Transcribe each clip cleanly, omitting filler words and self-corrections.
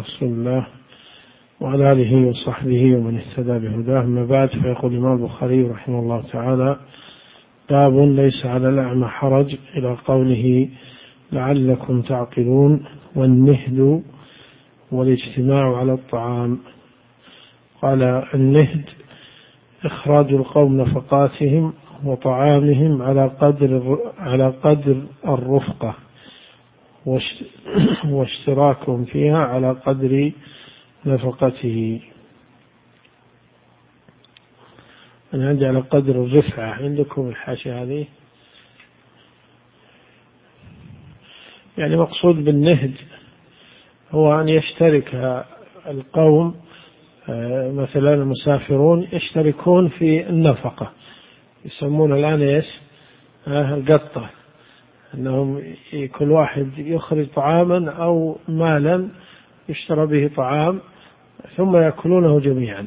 رسول الله وعلى آله وصحبه ومن اهتدى بهداه. أما بعد، فيقول الإمام البخاري رحمه الله تعالى: باب ليس على الأعمى حرج، إلى قوله لعلكم تعقلون. والنهد والاجتماع على الطعام. قال: النهد إخراج القوم نفقاتهم وطعامهم على قدر الرفقة، واشتراكهم فيها على قدر نفقته. أنا عندي على قدر الرفعة، عندكم الحاشية هذه؟ يعني مقصود بالنهد هو أن يشترك القوم، مثلا المسافرون يشتركون في النفقة، يسمون الآن إيش؟ القطة، أنهم كل واحد يخرج طعاما أو مالا يشترى به طعام ثم يأكلونه جميعا.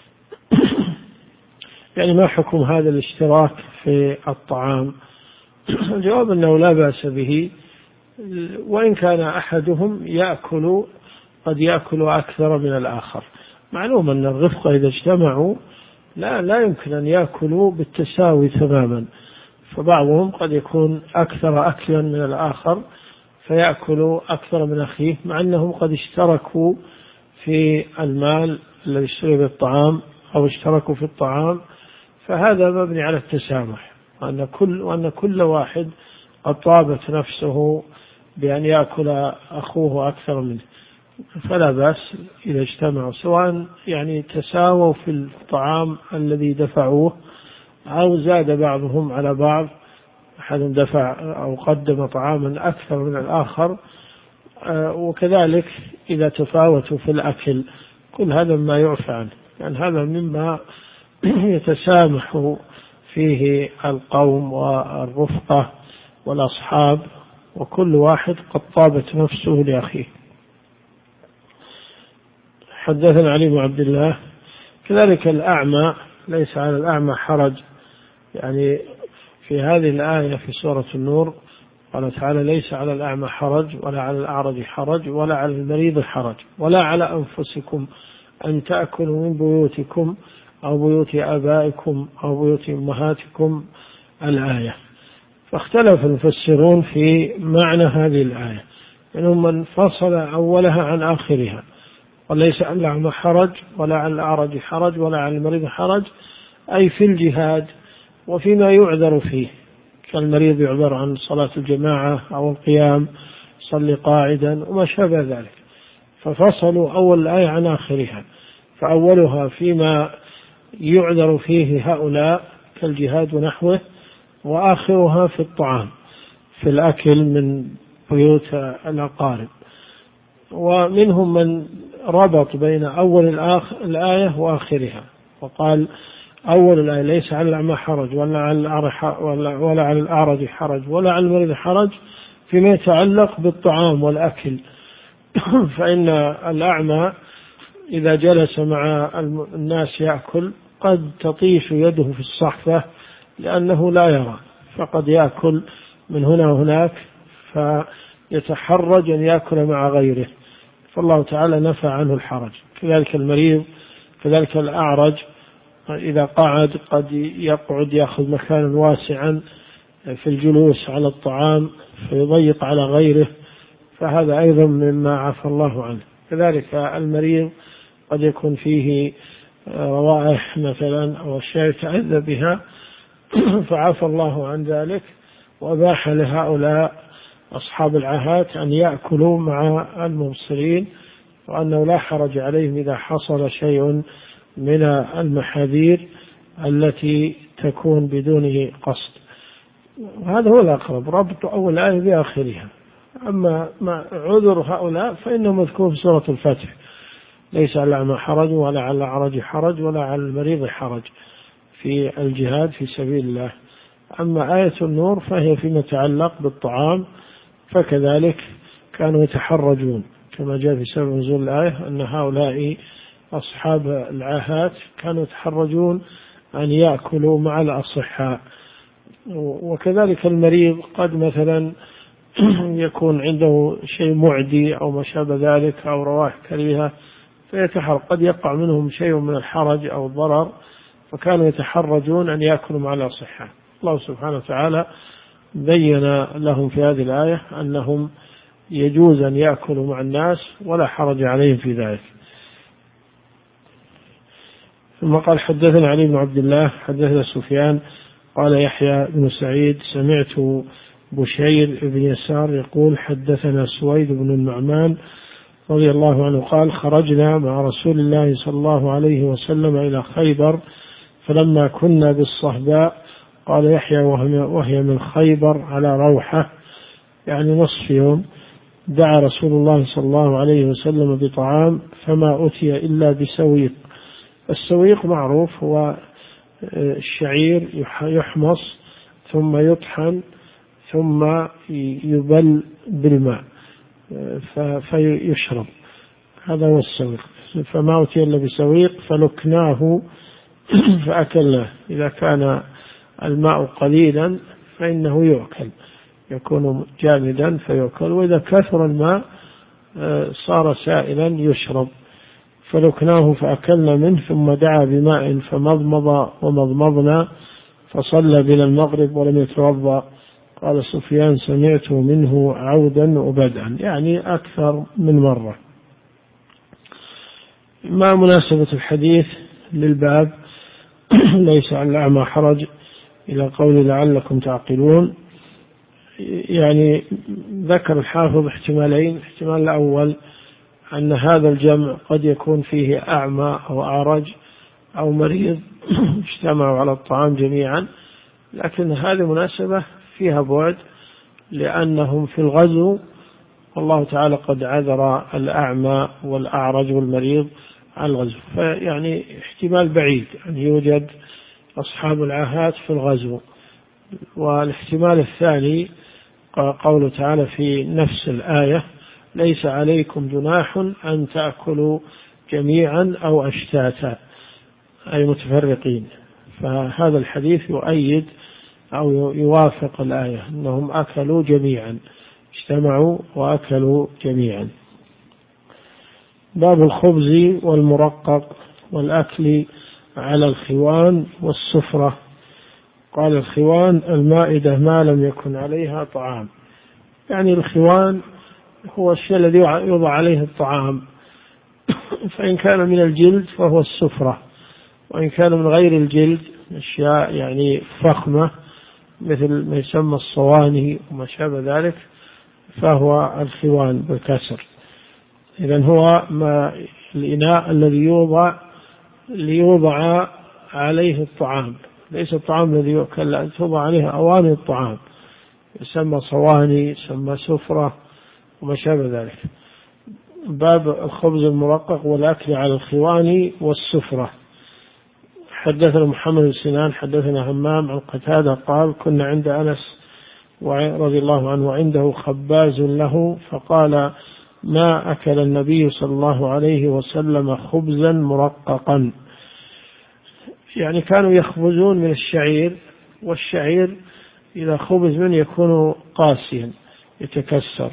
يعني ما حكم هذا الاشتراك في الطعام؟ الجواب أنه لا بأس به، وإن كان أحدهم قد يأكل أكثر من الآخر. معلوم أن الرفقة إذا اجتمعوا لا يمكن أن يأكلوا بالتساوي تماما، فبعضهم قد يكون أكثر أكلا من الآخر فيأكل أكثر من أخيه، مع أنهم قد اشتركوا في المال الذي اشتري بالطعام أو اشتركوا في الطعام. فهذا مبني على التسامح، وأن كل واحد قد طابت نفسه بأن يأكل أخوه أكثر منه، فلا بأس إذا اجتمعوا، سواء يعني تساووا في الطعام الذي دفعوه أو زاد بعضهم على بعض، أحد دفع أو قدم طعاما أكثر من الآخر، وكذلك إذا تفاوتوا في الأكل. كل هذا ما يعفى عنه، يعني هذا مما يتسامح فيه القوم والرفقة والأصحاب، وكل واحد قد طابت نفسه لأخيه. حدثنا علي بن عبد الله. كذلك الأعمى ليس على الأعمى حرج، يعني في هذه الآية في سورة النور قال تعالى: ليس على الأعمى حرج ولا على الأعرج حرج ولا على المريض حرج ولا على أنفسكم أن تأكلوا من بيوتكم أو بيوت آبائكم أو بيوت أمهاتكم الآية. فاختلف المفسرون في معنى هذه الآية، منهم من فصل أولها عن آخرها، وليس على الأعمى حرج ولا على الأعرج حرج ولا على المريض حرج، أي في الجهاد وفيما يعذر فيه، كالمريض يعذر عن صلاة الجماعة أو القيام، صلي قاعدا وما شابه ذلك. ففصلوا أول الآية عن آخرها، فأولها فيما يعذر فيه هؤلاء كالجهاد ونحوه، وآخرها في الطعام، في الأكل من بيوت الأقارب. ومنهم من ربط بين أول الآية وآخرها، وقال: أول الآية ليس على الأعمى حرج ولا على الأعرج حرج ولا على المريض حرج فيما يتعلق بالطعام والأكل. فإن الأعمى إذا جلس مع الناس يأكل قد تطيش يده في الصحفة لأنه لا يرى، فقد يأكل من هنا وهناك فيتحرج أن يأكل مع غيره، فالله تعالى نفى عنه الحرج. كذلك المريض، كذلك الأعرج إذا قعد قد يقعد يأخذ مكانا واسعا في الجلوس على الطعام فيضيق على غيره، فهذا أيضا مما عفى الله عنه. كذلك المريض قد يكون فيه روائح مثلا أو أشياء يتأذى بها، فعفى الله عن ذلك وأباح لهؤلاء أصحاب العاهات أن يأكلوا مع المبصرين، وأنه لا حرج عليهم إذا حصل شيء من المحاذير التي تكون بدون قصد. هذا هو الأقرب، ربط أول آية بآخرها. أما عذر هؤلاء فإنه مذكور في سورة الفتح: ليس على الأعمى حرج ولا على الأعرج حرج ولا على المريض حرج في الجهاد في سبيل الله. أما آية النور فهي فيما يتعلق بالطعام، فكذلك كانوا يتحرجون كما جاء في سبب نزول الآية أن هؤلاء أصحاب العاهات كانوا يتحرجون أن يأكلوا مع الأصحاء. وكذلك المريض قد مثلا يكون عنده شيء معدي أو ما شابه ذلك أو روائح كريهة فيتحرج، قد يقع منهم شيء من الحرج أو الضرر فكانوا يتحرجون أن يأكلوا مع الأصحاء. الله سبحانه وتعالى بين لهم في هذه الآية أنهم يجوز أن يأكلوا مع الناس ولا حرج عليهم في ذلك. ثم قال حدثنا علي بن عبد الله حدثنا سفيان قال يحيى بن سعيد سمعت بشير بن يسار يقول حدثنا سويد بن النعمان رضي الله عنه قال خرجنا مع رسول الله صلى الله عليه وسلم إلى خيبر فلما كنا بالصهباء قال يحيى وهي من خيبر على روحة يعني نصف يوم دعا رسول الله صلى الله عليه وسلم بطعام فما أتي إلا بسويق. السويق معروف هو الشعير يحمص ثم يطحن ثم يبل بالماء فيشرب، هذا هو السويق. فما أتي إلا بسويق فلكناه فأكلناه، إذا كان الماء قليلا فإنه يؤكل يكون جامدا فيؤكل، وإذا كثر الماء صار سائلا يشرب. فلكناه فأكلنا منه ثم دعا بماء فمضمض ومضمضنا فصلى بنا المغرب ولم يتوضأ. قال سفيان سمعته منه عودا وبدءا يعني أكثر من مرة. ما مناسبة الحديث للباب ليس على الأعمى حرج إلى قول لعلكم تعقلون؟ يعني ذكر الحافظ احتمالين. احتمال الأول أن هذا الجمع قد يكون فيه أعمى أو أعرج أو مريض اجتمعوا على الطعام جميعا، لكن هذه مناسبة فيها بعد لأنهم في الغزو والله تعالى قد عذر الأعمى والأعرج والمريض عن الغزو، فيعني احتمال بعيد أن يوجد أصحاب العاهات في الغزو. والاحتمال الثاني قوله تعالى في نفس الآية ليس عليكم جناح أن تأكلوا جميعا أو أشتاتا أي متفرقين، فهذا الحديث يؤيد أو يوافق الآية أنهم أكلوا جميعا، اجتمعوا وأكلوا جميعا. باب الخبز والمرقق والأكل على الخوان والسفرة. قال الخوان المائدة ما لم يكن عليها طعام، يعني الخوان هو الشيء الذي يوضع عليه الطعام، فإن كان من الجلد فهو السفرة، وإن كان من غير الجلد أشياء يعني فخمة مثل ما يسمى الصواني وما شابه ذلك فهو الخوان بالكسر. إذن هو ما الإناء الذي يوضع عليه الطعام، ليس الطعام الذي يؤكل، لا توضع عليه أواني الطعام يسمى صواني يسمى سفرة وما شابه ذلك. باب الخبز المرقق والأكل على الخوان والسفرة. حدثنا محمد بن سنان حدثنا همام عن قتادة قال كنا عند أنس رضي الله عنه وعنده خباز له فقال ما أكل النبي صلى الله عليه وسلم خبزا مرققا، يعني كانوا يخبزون من الشعير، والشعير إذا خبز منه يكون قاسيا يتكسر،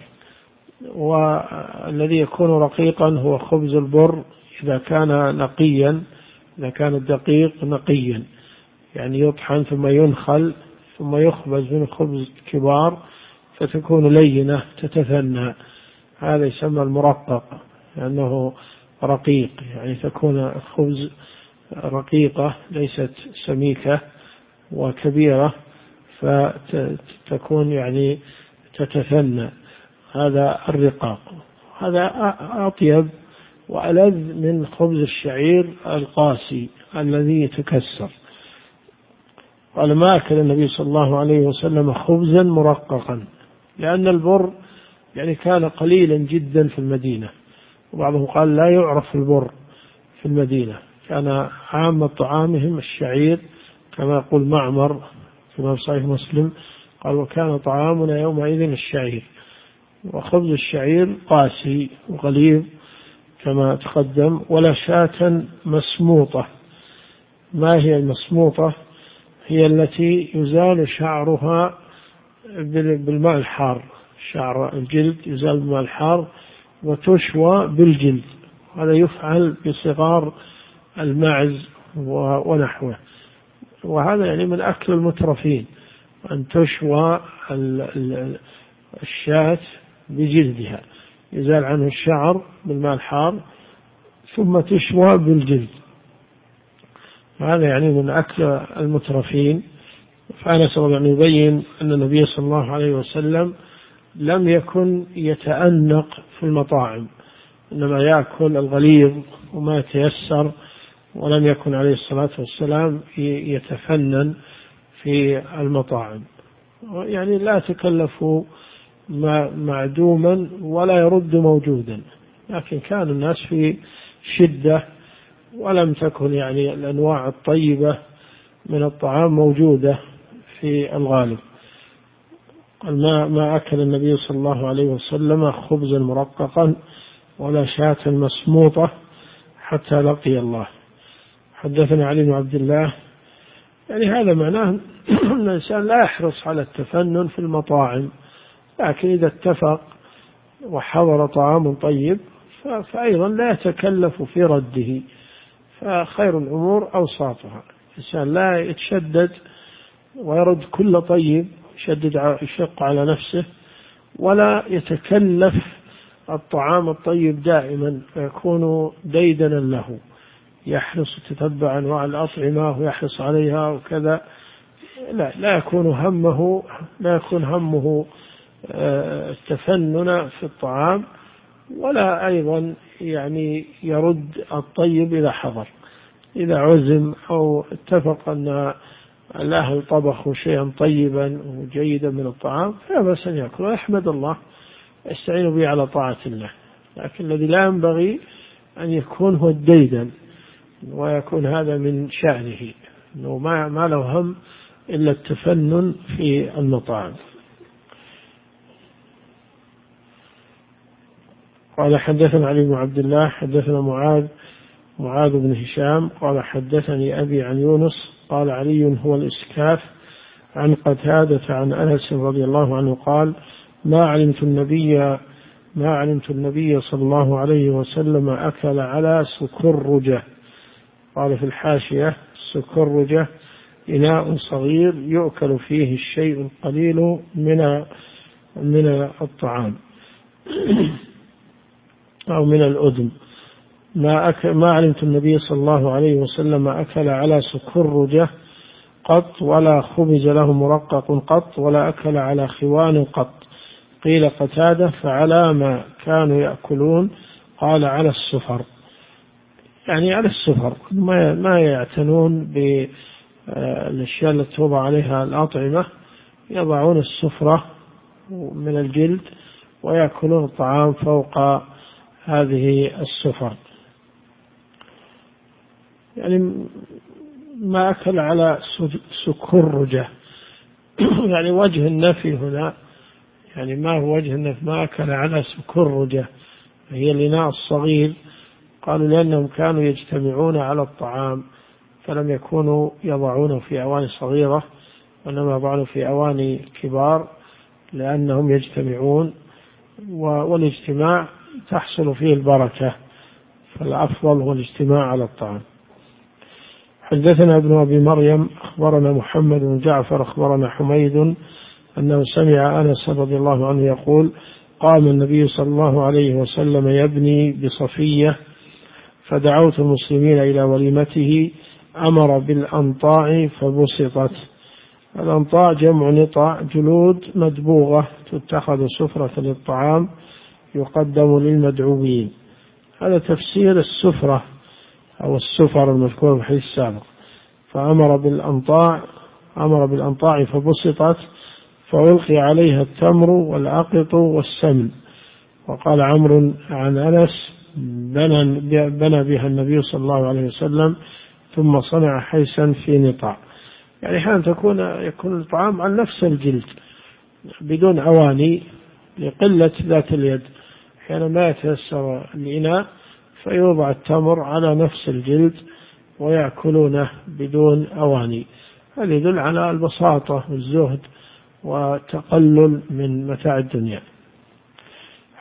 والذي يكون رقيقا هو خبز البر إذا كان نقيا، إذا كان الدقيق نقيا يعني يطحن ثم ينخل ثم يخبز من خبز كبار فتكون لينة تتثنى، هذا يسمى المرقق لأنه رقيق، يعني تكون الخبز رقيقة ليست سميكة وكبيرة فتكون يعني تتثنى، هذا الرقاق. هذا أطيب وألذ من خبز الشعير القاسي الذي يتكسر. قال ما أكل النبي صلى الله عليه وسلم خبزا مرققا، لأن البر يعني كان قليلا جدا في المدينة، وبعضهم قال لا يعرف البر في المدينة، كان عامة طعامهم الشعير كما يقول معمر في صحيح مسلم قال وكان طعامنا يومئذ الشعير، وخبز الشعير قاسي وغليظ كما تقدم. ولا شاة مسموطة. ما هي المسموطة؟ هي التي يزال شعرها بالماء الحار، شعر الجلد يزال بالماء الحار وتشوى بالجلد. هذا يفعل بصغار الماعز ونحوه. وهذا يعني من أكل المترفين، أن تشوى الشاة بجلدها، يزال عنه الشعر بالماء الحار ثم تشوى بالجلد. هذا يعني من أكل المترفين. فأنس رضي الله عنه يبين أن النبي صلى الله عليه وسلم لم يكن يتأنق في المطاعم، إنما يأكل الغليظ وما يتيسر، ولم يكن عليه الصلاة والسلام يتفنن في المطاعم. يعني لا تكلف معدوما ولا يرد موجودا، لكن كان الناس في شدة ولم تكن يعني الأنواع الطيبة من الطعام موجودة في الغالب. ما أكل النبي صلى الله عليه وسلم خبزا مرققا ولا شاة مسموطة حتى لقي الله. حدثنا علي بن عبد الله. يعني هذا معناه أن الإنسان لا يحرص على التفنن في المطاعم، لكن إذا اتفق وحضر طعام طيب فأيضا لا يتكلف في رده، فخير الأمور أوساطها. الإنسان لا يتشدد ويرد كل طيب، يشق على نفسه، ولا يتكلف الطعام الطيب دائما فيكون ديدنا له، يحرص يتتبع أنواع الأطعمة ويحرص عليها وكذا. لا يكون همه التفنن في الطعام، ولا أيضا يعني يرد الطيب إذا حضر. إذا عزم أو اتفق أن الأهل طبخوا شيئا طيبا وجيدا من الطعام فلا بأس أن يأكل ويحمد الله، يستعين به على طاعة الله. لكن الذي لا ينبغي أن يكون هو الديدن، ويكون هذا من شأنه أنه ما له هم إلا التفنن في المطاعم. قال حدثنا علي بن عبد الله حدثنا معاذ بن هشام قال حدثني أبي عن يونس قال علي هو الإسكاف عن قتادة عن أنس رضي الله عنه قال ما علمت النبي صلى الله عليه وسلم أكل على سكرجة. قال في الحاشية السكرجة إناء صغير يؤكل فيه الشيء القليل من الطعام أو من الأدم. ما علمت النبي صلى الله عليه وسلم أكل على سكرجة قط، ولا خبز له مرقق قط، ولا أكل على خوان قط. قيل قتادة فعلى ما كانوا يأكلون؟ قال على السفر، يعني على السفر ما يعتنون بالأشياء التي توضع عليها الأطعمة، يضعون السفرة من الجلد ويأكلون الطعام فوق هذه السفر. يعني ما أكل على سكرجة يعني وجه النفي هنا، يعني ما هو وجه النفي؟ ما أكل على سكرجة هي الإناء الصغير. قالوا لأنهم كانوا يجتمعون على الطعام فلم يكونوا يضعونه في أواني صغيرة، وإنما يضعونه في أواني كبار لأنهم يجتمعون، والاجتماع تحصل فيه البركة، فالأفضل هو الاجتماع على الطعام. حدثنا ابن أبي مريم أخبرنا محمد بن جعفر أخبرنا حميد أنه سمع أنس رضي الله عنه يقول قام النبي صلى الله عليه وسلم يبني بصفية فدعوت المسلمين إلى وليمته، أمر بالأنطاع فبسطت. الأنطاع جمع نطاع، جلود مدبوغة تتخذ سفرة للطعام يقدم للمدعوين. هذا تفسير السفرة أو السفر المذكور في الحديث السابق. فأمر بالأنطاع فبسطت فألقي عليها التمر والأقط والسمن. وقال عمرو عن أنس بنى بها النبي صلى الله عليه وسلم ثم صنع حيسا في نطاع. يعني حين يكون الطعام على نفس الجلد بدون أواني لقلة ذات اليد، حين ما يتيسر الإناء فيوضع التمر على نفس الجلد ويأكلونه بدون أواني. هذا يدل على البساطة والزهد والتقلل من متاع الدنيا.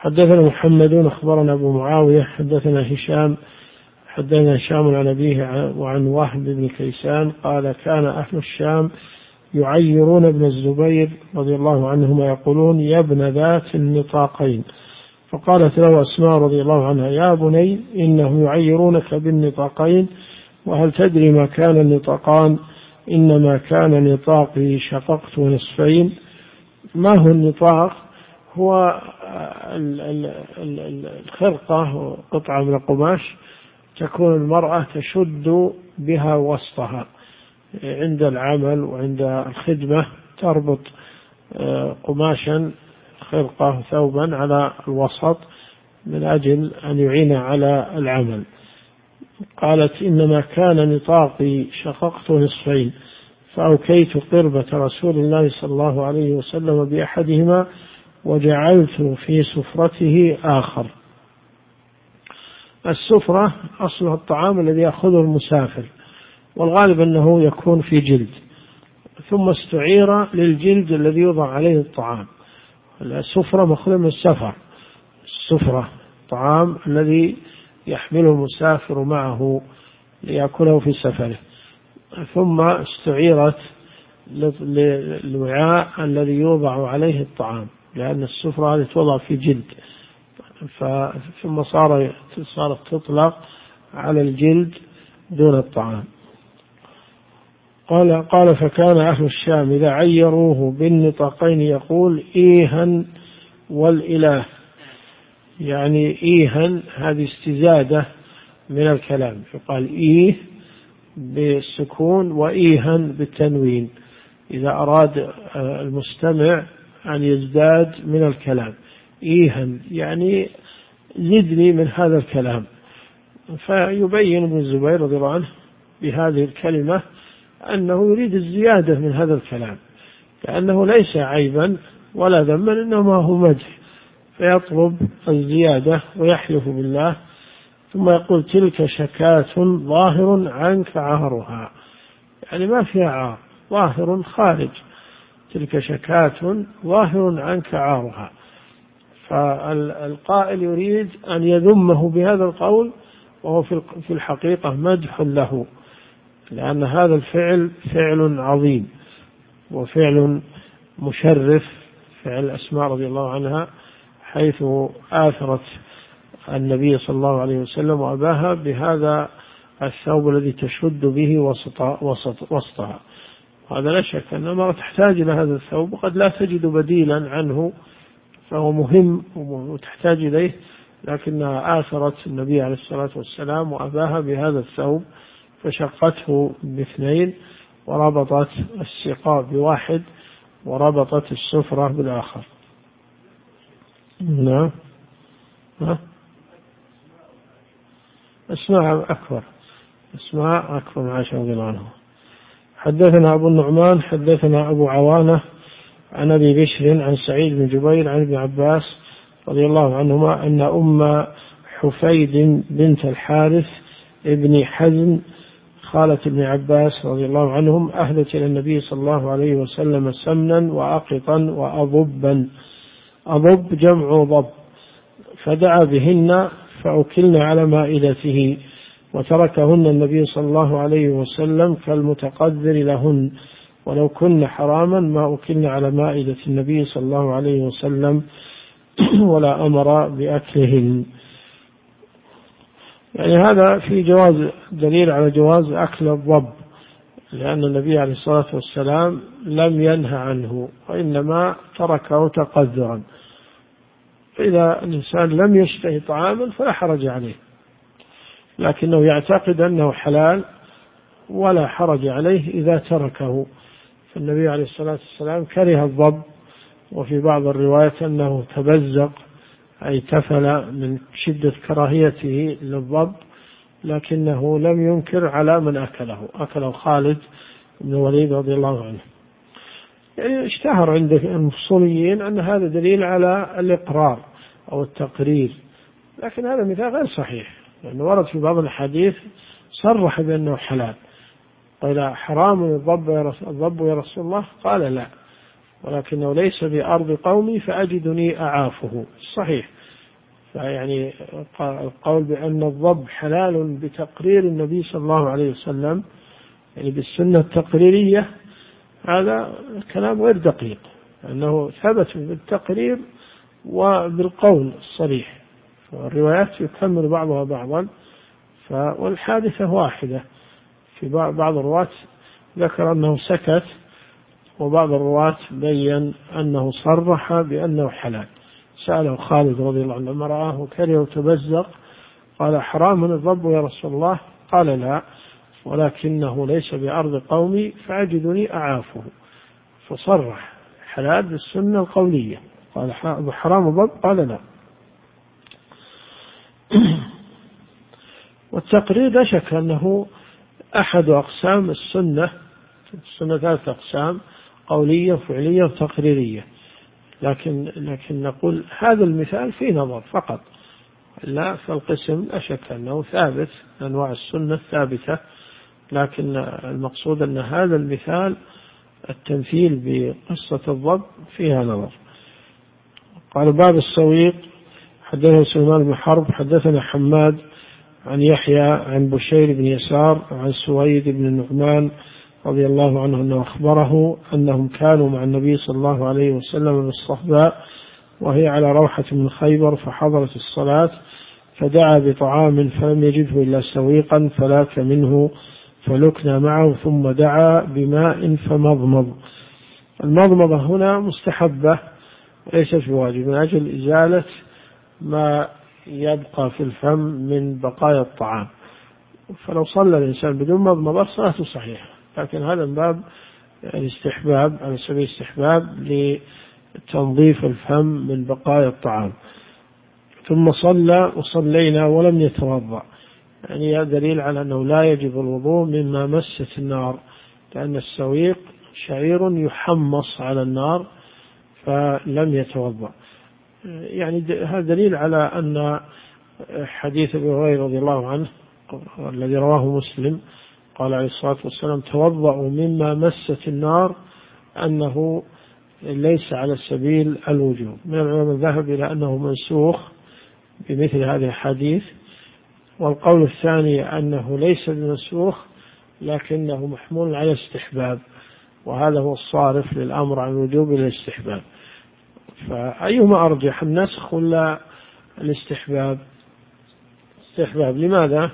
حدثنا محمد أخبرنا أبو معاوية حدثنا هشام عن أبيه وعن وهب بن كيسان قال كان أهل الشام يعيرون ابن الزبير رضي الله عنهما يقولون يا ابن ذات النطاقين، فقالت له أسماء رضي الله عنها يا بني إنهم يعيرونك بالنطاقين، وهل تدري ما كان النطاقان؟ إنما كان نطاقي شققت نصفين. ما هو النطاق؟ هو الخرقة، قطعة من القماش تكون المرأة تشد بها وسطها عند العمل وعند الخدمة، تربط قماشا خرقة ثوبا على الوسط من أجل أن يعين على العمل. قالت إنما كان نطاقي شققت نصفين فأوكيت قربة رسول الله صلى الله عليه وسلم بأحدهما وجعلت في سفرته آخر. السفرة أصلها الطعام الذي يأخذه المسافر، والغالب أنه يكون في جلد، ثم استعير للجلد الذي يوضع عليه الطعام. السفرة مأخوذة من السفر، السفرة طعام الذي يحمله المسافر معه ليأكله في سفره، ثم استعيرت للوعاء الذي يوضع عليه الطعام، لأن السفرة هذه توضع في جلد، ثم صارت تطلق على الجلد دون الطعام. قال فكان أهل الشام إذا عيروه بالنطاقين يقول إيها والإله، يعني إيها هذه استزادة من الكلام، يقال إيه بالسكون وإيها بالتنوين إذا أراد المستمع أن يزداد من الكلام. إيها يعني زدني من هذا الكلام. فيبين ابن الزبير رضي الله عنه بهذه الكلمة أنه يريد الزيادة من هذا الكلام، لأنه ليس عيبا ولا ذما، إنما هو مدح، فيطلب الزيادة ويحلف بالله، ثم يقول تلك شكاة ظاهر عنك عارها، يعني ما فيها عار، ظاهر خارج، تلك شكاة ظاهر عنك عارها. فالقائل يريد أن يذمه بهذا القول، وهو في الحقيقة مدح له، لأن هذا الفعل فعل عظيم وفعل مشرف، فعل أسماء رضي الله عنها، حيث آثرت النبي صلى الله عليه وسلم وأباها بهذا الثوب الذي تشد به وسطها. هذا لا شك أن المرأة تحتاج إلى هذا الثوب، وقد لا تجد بديلا عنه، فهو مهم وتحتاج إليه، لكنها آثرت النبي عليه الصلاة والسلام وأباها بهذا الثوب، فشقته باثنين، وربطت السقاء بواحد، وربطت السفرة بالآخر. نعم. أسماء أكبر من عائشة رضي الله عنها. حدثنا أبو النعمان حدثنا أبو عوانة عن أبي بشر عن سعيد بن جبير عن ابن عباس رضي الله عنهما أن أم حفيد بنت الحارث ابن حزم خالة ابن عباس رضي الله عنهم أهدت إلى النبي صلى الله عليه وسلم سمنا وأقطا وأضبا، أضب جمع ضب، فدعا بهن فأكلن على مائدته، وتركهن النبي صلى الله عليه وسلم كالمتقدر لهن، ولو كن حراما ما أكلن على مائدة النبي صلى الله عليه وسلم ولا أمر بأكلهن. يعني هذا في جواز، دليل على جواز أكل الضب، لأن النبي عليه الصلاة والسلام لم ينهى عنه، وإنما تركه تقدرا. فإذا الإنسان لم يشتهي طعاما فلا حرج عليه، لكنه يعتقد أنه حلال ولا حرج عليه إذا تركه. فالنبي عليه الصلاة والسلام كره الضب، وفي بعض الروايات أنه تبزق أي تفل من شدة كراهيته للضب، لكنه لم ينكر على من أكله خالد بن الوليد رضي الله عنه. يعني اشتهر عند المفصوليين أن هذا دليل على الإقرار أو التقرير، لكن هذا مثال غير صحيح، لأنه ورد في بعض الحديث صرح بأنه حلال. قال حرام الضب يا رسول الله؟ قال لا، ولكنه ليس بأرض قومي فأجدني أعافه. صحيح. فيعني القول بأن الضب حلال بتقرير النبي صلى الله عليه وسلم، يعني بالسنة التقريرية، هذا كلام غير دقيق، لأنه ثبت بالتقرير وبالقول الصريح، فالروايات يكمل بعضها بعضا، والحادثة واحدة. في بعض الرواة ذكر أنه سكت، وبعض الرواة بين أنه صرح بأنه حلال. سأله خالد رضي الله عنه لما رآه وكره وتبزق قال: حرام الضب يا رسول الله؟ قال: لا، ولكنه ليس بأرض قومي فأجدني أعافه. فصرح حلال بالسنة القولية. قال: حرام الضب؟ قال: لا. والتقرير لا شك أنه أحد أقسام السنة. السنة 3 أقسام: قولية وفعلية وتقريرية. لكن نقول هذا المثال فيه نظر فقط، لا، فالقسم لا شك أنه ثابت، أنواع السنة ثابتة، لكن المقصود أن هذا المثال التمثيل بقصة الضب فيها نظر. قال: باب السويق. حدثنا سليمان بن حرب حدثنا حماد عن يحيى عن بشير بن يسار عن سويد بن النعمان رضي الله عنه أنه أخبره أنهم كانوا مع النبي صلى الله عليه وسلم بالصحباء وهي على روحة من خيبر، فحضرت الصلاة فدعا بطعام فلم يجده إلا سويقا فلاك منه فلكنا معه، ثم دعا بماء فمضمض. المضمضة هنا مستحبة وليست بواجب، من أجل إزالة ما يبقى في الفم من بقايا الطعام. فلو صلى الإنسان بدون مضمضة صلاته صحيحة، لكن هذا من باب الاستحباب، على سبيل الاستحباب لتنظيف الفم من بقايا الطعام. ثم صلى وصلينا ولم يتوضأ، يعني هذا دليل على أنه لا يجب الوضوء مما مست النار، لأن السويق شعير يحمص على النار فلم يتوضأ. يعني هذا دليل على أن حديث أبي هريرة رضي الله عنه الذي رواه مسلم قال عليه الصلاة والسلام: توضأوا مما مست النار، أنه ليس على سبيل الوجوب. من العلماء ذهب إلى أنه منسوخ بمثل هذه الحديث، والقول الثاني أنه ليس بمنسوخ لكنه محمول على الاستحباب، وهذا هو الصارف للأمر عن الوجوب إلى الاستحباب. فأيهما أرجح، النسخ ولا الاستحباب؟ استحباب. لماذا؟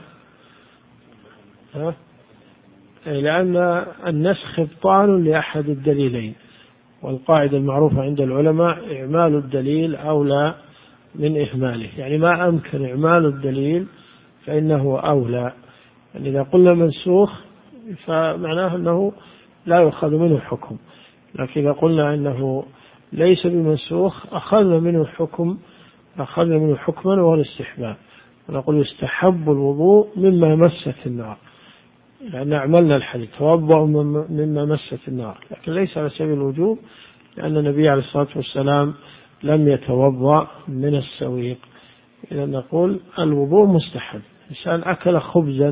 لأن النسخ إبطال لأحد الدليلين، والقاعدة المعروفة عند العلماء: إعمال الدليل أولى من إهماله، يعني ما أمكن إعمال الدليل فإنه أولى. يعني إذا قلنا منسوخ فمعناه أنه لا يؤخذ منه حكم، لكن إذا قلنا أنه ليس بمنسوخ أخذنا منه حكما وهو الاستحباب، ونقول يستحب الوضوء مما مست النار، لأن أعملنا الحديث: توضأ مما مست النار، لكن ليس على سبيل الوجوب، لأن النبي عليه الصلاة والسلام لم يتوضأ من السويق. إذا نقول الوضوء مستحب. إنسان أكل خبزا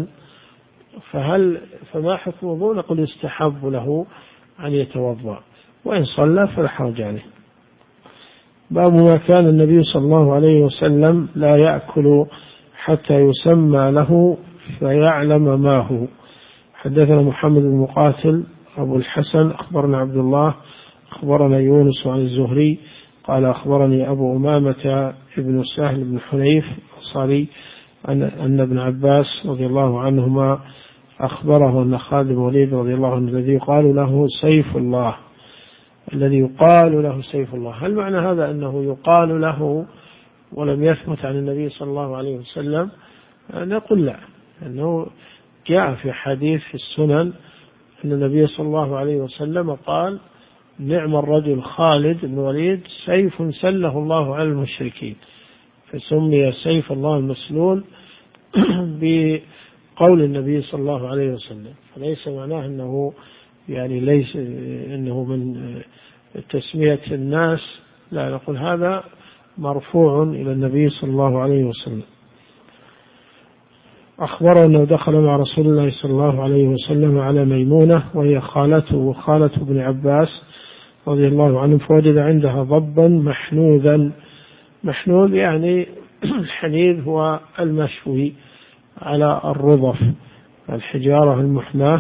فما حكم الوضوء؟ نقول يستحب له أن يتوضأ، وإن صلى فلا حرج عليه. باب ما كان النبي صلى الله عليه وسلم لا يأكل حتى يسمى له فيعلم ما هو. حدثنا محمد بن مقاتل أبو الحسن أخبرنا عبد الله أخبرنا يونس عن الزهري قال: أخبرني أبو أمامة ابن سهل بن حنيف الأنصاري أن ابن عباس رضي الله عنهما أخبره أن خالد بن الوليد رضي الله عنه الذي يقال له سيف الله. هل معنى هذا أنه يقال له ولم يثبت عن النبي صلى الله عليه وسلم؟ نقول لا، أنه جاء في حديث في السنن أن النبي صلى الله عليه وسلم قال: نعم الرجل خالد بن الوليد، سيف سله الله على المشركين، فسمي سيف الله المسلول بقول النبي صلى الله عليه وسلم. فليس معناه أنه يعني ليس أنه من تسمية الناس، لا، نقول هذا مرفوع إلى النبي صلى الله عليه وسلم. أخبره أنه دخل مع رسول الله صلى الله عليه وسلم على ميمونة وهي خالته وخالة ابن عباس رضي الله عنه فوجد عندها ضبا محنوذا. محنوذ يعني الحنيذ هو المشوي على الرضف، الحجارة المحناة.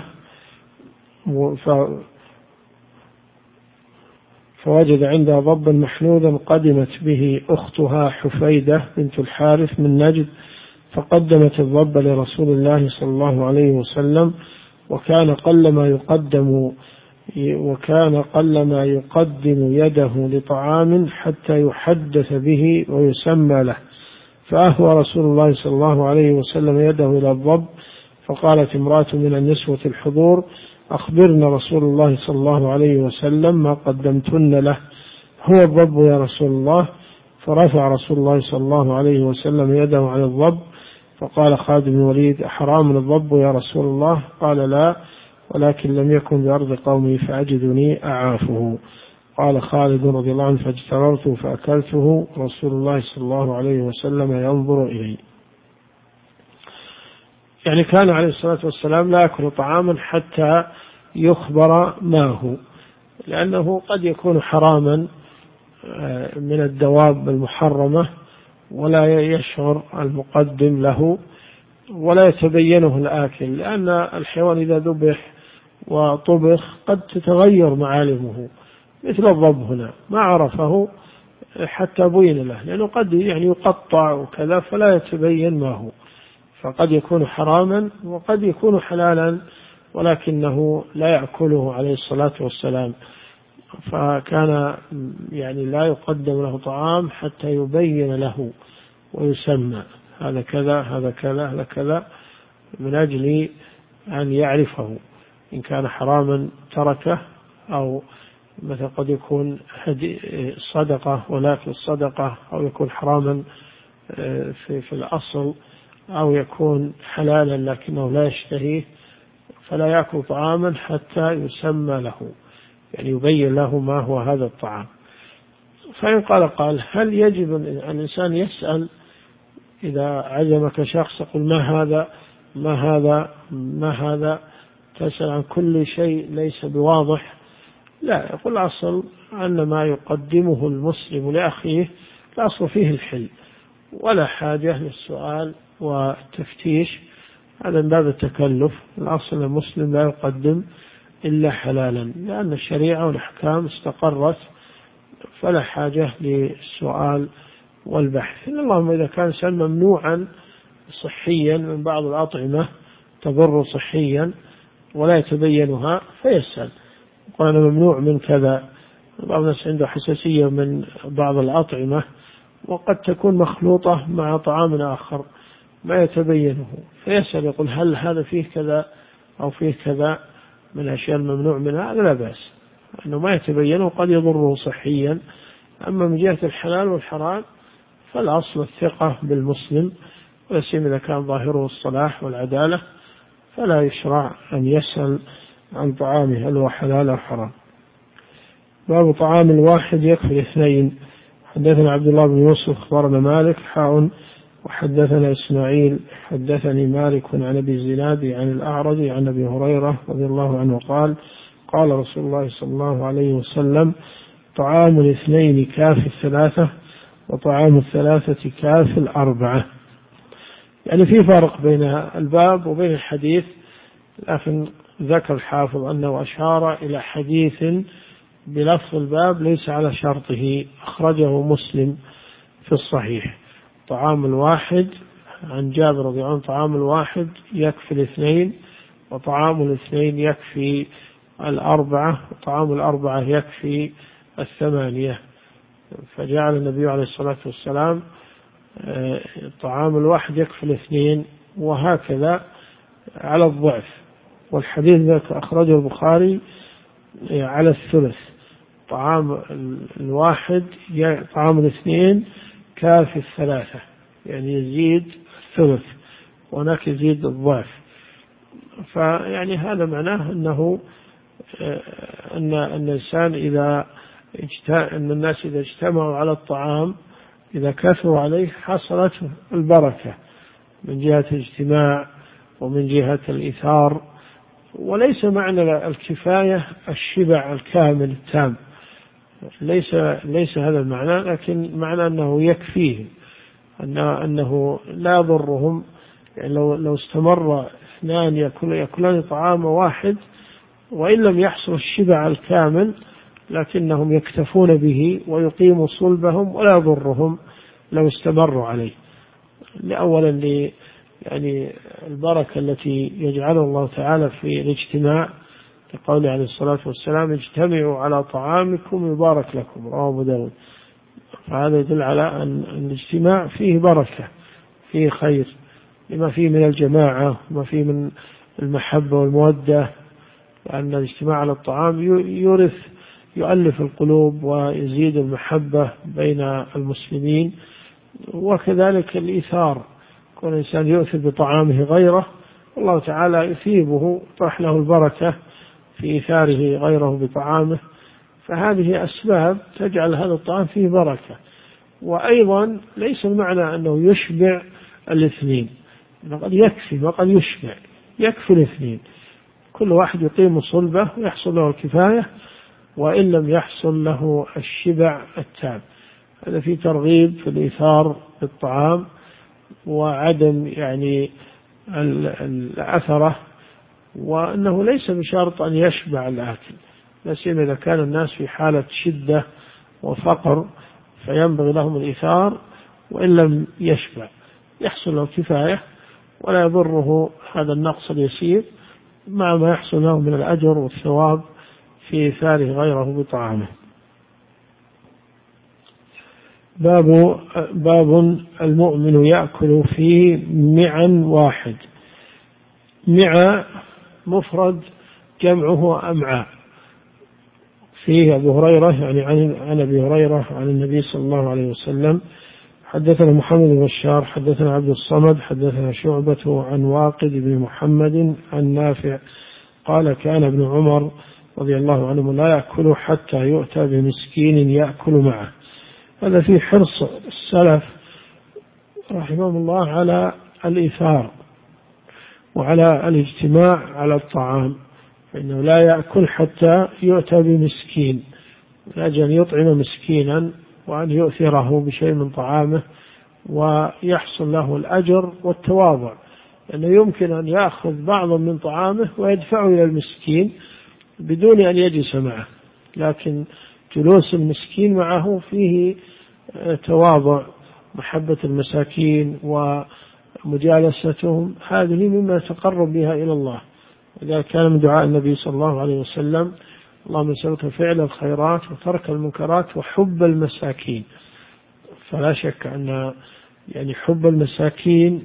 فوجد عندها ضبا محنوذا قدمت به أختها حفيدة بنت الحارث من نجد، فقدمت الضب لرسول الله صلى الله عليه وسلم، وكان قلما يقدم يده لطعام حتى يحدث به ويسمى له. فأهوى رسول الله صلى الله عليه وسلم يده إلى الضب، فقالت امرأة من النسوة الحضور: أخبرنا رسول الله صلى الله عليه وسلم ما قدمتن له، هو الضب يا رسول الله. فرفع رسول الله صلى الله عليه وسلم يده عن الضب، فقال خالد بن الوليد: أحرام الضب يا رسول الله؟ قال: لا، ولكن لم يكن بأرض قومي فأجدني أعافه. قال خالد رضي الله عنه: فاجتررته فأكلته، رسول الله صلى الله عليه وسلم ينظر إلي. يعني كان عليه الصلاة والسلام لا يأكل طعاما حتى يخبر ما هو، لأنه قد يكون حراما من الدواب المحرمة ولا يشعر المقدم له ولا يتبينه الآكل، لأن الحيوان إذا ذبح وطبخ قد تتغير معالمه، مثل الضب هنا ما عرفه حتى بين له، لأنه قد يقطع وكذا فلا يتبين ما هو، فقد يكون حراما وقد يكون حلالا ولكنه لا يأكله عليه الصلاة والسلام. فكان لا يقدم له طعام حتى يبين له ويسمى هذا كذا هذا كذا هذا كذا، من أجل أن يعرفه. إن كان حراما تركه، أو مثل قد يكون صدقة ولكن الصدقة، أو يكون حراما في الأصل، أو يكون حلالا لكنه لا يشتهيه، فلا يأكل طعاما حتى يسمى له، يعني يبين له ما هو هذا الطعام. فإن قال هل يجب أن الإنسان يسأل إذا عزمك شخص يقول ما هذا ما هذا ما هذا، تسأل عن كل شيء ليس بواضح؟ لا، يقول الأصل أن ما يقدمه المسلم لأخيه الأصل فيه الحل، ولا حاجة للسؤال والتفتيش، هذا من باب التكلف. الأصل المسلم لا يقدم إلا حلالا، لأن الشريعة والأحكام استقرت، فلا حاجة للسؤال والبحث. اللهم إذا كان شيء ممنوعا صحيا من بعض الأطعمة تضر صحيا ولا يتبينها فيسأل، يقول أنا ممنوع من كذا. بعض الناس عنده حساسية من بعض الأطعمة وقد تكون مخلوطة مع طعام آخر ما يتبينه، فيسأل يقول هل هذا فيه كذا أو فيه كذا من الأشياء الممنوع منها؟ لا بأس، أنه ما يتبينه قد يضره صحيا. أما من جهة الحلال والحرام فالأصل الثقة بالمسلم، ويسيم إذا كان ظاهره الصلاح والعدالة فلا يشرع أن يسأل عن طعامه هل هو حلال أو حرام. باب طعام الواحد يكفي اثنين. حدثنا عبد الله بن يوسف أخبرنا مالك وحدثنا إسماعيل حدثني مالك عن أبي الزناد عن الأعرج عن أبي هريرة رضي الله عنه قال: قال رسول الله صلى الله عليه وسلم: طعام الاثنين كافي الثلاثة، وطعام الثلاثة كافي الأربعة. يعني في فرق بين الباب وبين الحديث، لكن ذكر الحافظ أنه أشار إلى حديث بلفظ الباب ليس على شرطه، أخرجه مسلم في الصحيح. طعام الواحد عن جابر رضي الله عنه: طعام الواحد يكفي الاثنين، وطعام الاثنين يكفي الأربعة، وطعام الأربعة يكفي الثمانية. فجعل النبي عليه الصلاة والسلام طعام الواحد يكفي الاثنين، وهكذا على الضعف. والحديث ذاك أخرجه البخاري على الثلث، طعام الواحد طعام الاثنين كافي الثلاثة، يعني يزيد الثلث وهناك يزيد الضعف. فيعني هذا معناه أنه أن الإنسان أن الناس إذا اجتمعوا على الطعام إذا كثروا عليه حصلت البركة من جهة الاجتماع ومن جهة الإيثار. وليس معنى الكفاية الشبع الكامل التام، ليس هذا المعنى، لكن معنى أنه يكفيه، أنه لا يضرهم. يعني لو استمر اثنان يأكلان طعام واحد وإن لم يحصل الشبع الكامل، لكنهم يكتفون به ويقيموا صلبهم ولا يضرهم لو استمروا عليه. أولا يعني البركة التي يجعلها الله تعالى في الاجتماع، كقوله عليه الصلاة والسلام: اجتمعوا على طعامكم يبارك لكم، رواه أبو داود. فهذا يدل على أن الاجتماع فيه بركة، فيه خير، لما فيه من الجماعة وما فيه من المحبة والمودة، لأن الاجتماع على الطعام يؤلف القلوب ويزيد المحبة بين المسلمين. وكذلك الإيثار، كل إنسان يؤثر بطعامه غيره، الله تعالى يثيبه، طرح له البركة في إيثاره غيره بطعامه. فهذه أسباب تجعل هذا الطعام فيه بركة. وأيضا ليس المعنى أنه يشبع الاثنين، قد يكفي وقد يشبع، يكفي الاثنين، كل واحد يقيم صلبه ويحصل له الكفاية وإن لم يحصل له الشبع التام. هذا في ترغيب في الإيثار بالطعام وعدم يعني العثرة، وأنه ليس بشرط أن يشبع الآكل، لا سيما إذا كان الناس في حالة شدة وفقر، فينبغي لهم الإيثار وإن لم يشبع يحصل له كفاية ولا يضره هذا النقص اليسير مع ما يحصل له من الأجر والثواب في إيثاره غيره بطعامه. باب المؤمن يأكل في معا واحد. معا مفرد، جمعه أمعاء. فيه أبو هريرة، يعني عن أبي هريرة عن النبي صلى الله عليه وسلم: حدثنا محمد بن بشار حدثنا عبد الصمد حدثنا شعبة عن واقد بن محمد عن نافع قال: كان ابن عمر رضي الله عنه لا يأكل حتى يؤتى بمسكين يأكل معه. هذا في حرص السلف رحمه الله على الإيثار وعلى الاجتماع على الطعام، فإنه لا يأكل حتى يؤتى بمسكين، لأجل أن يطعم مسكينا وأن يؤثره بشيء من طعامه ويحصل له الأجر والتواضع، لأنه يمكن أن يأخذ بعضا من طعامه ويدفعه إلى المسكين بدون أن يجلس معه، لكن جلوس المسكين معه فيه تواضع، محبة المساكين ومجالستهم، هذه مما يتقرب بها إلى الله. إذا كان من دعاء النبي صلى الله عليه وسلم: اللهم اسألك فعل الخيرات وترك المنكرات وحب المساكين. فلا شك أن يعني حب المساكين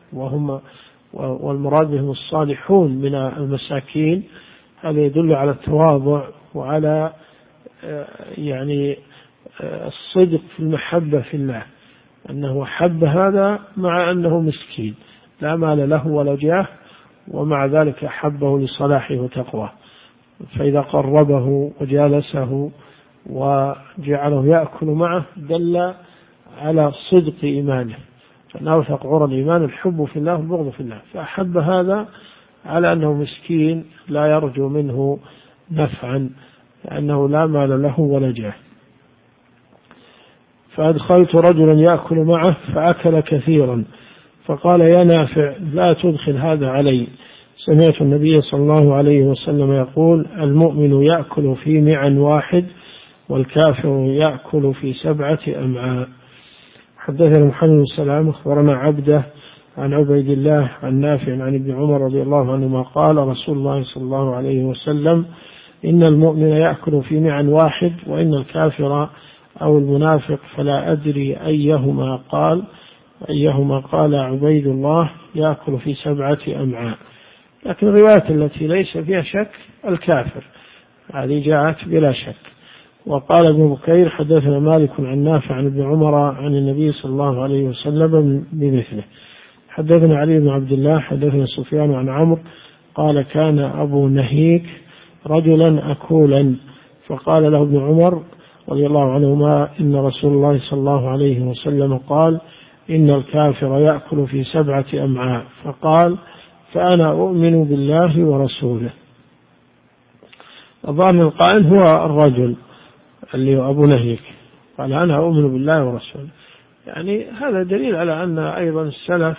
والمراد بهم الصالحون من المساكين، هذا يدل على التواضع وعلى يعني الصدق في المحبة في الله، أنه حب هذا مع أنه مسكين لا مال له ولا جاه، ومع ذلك حبه لصلاحه وتقواه، فإذا قربه وجالسه وجعله يأكل معه دل على صدق إيمانه، فإن أوثق عرى الإيمان الحب في الله والبغض في الله، فأحب هذا على أنه مسكين لا يرجو منه نفعا لأنه لا مال له ولا جاه. فأدخلت رجلا يأكل معه فأكل كثيرا، فقال: يا نافع لا تدخل هذا علي، سمعت النبي صلى الله عليه وسلم يقول: المؤمن يأكل في معا واحد والكافر يأكل في 7 أمعاء. حدثنا محمد بن سلام أخبرنا عبده عن عبيد الله عن نافع عن ابن عمر رضي الله عنهما قال: رسول الله صلى الله عليه وسلم: إن المؤمن يأكل في معا واحد وإن الكافر أو المنافق فلا أدري أيهما قال عبيد الله يأكل في 7 أمعاء. لكن الرواية التي ليس فيها شك الكافر هذه جاءت بلا شك. وقال ابن بكير: حدثنا مالك عن نافع عن ابن عمر عن النبي صلى الله عليه وسلم بمثله. حدثنا علي بن عبد الله حدثنا سفيان عن عمرو قال: كان أبو نهيك رجلا أكولا، فقال له ابن عمر رضي الله عنهما: إن رسول الله صلى الله عليه وسلم قال: إن الكافر يأكل في 7 أمعاء. فقال: فأنا أؤمن بالله ورسوله. الظاهر القائل هو الرجل، اللي هو أبو نهيك، قال أنا أؤمن بالله ورسوله. يعني هذا دليل على أن أيضا السلف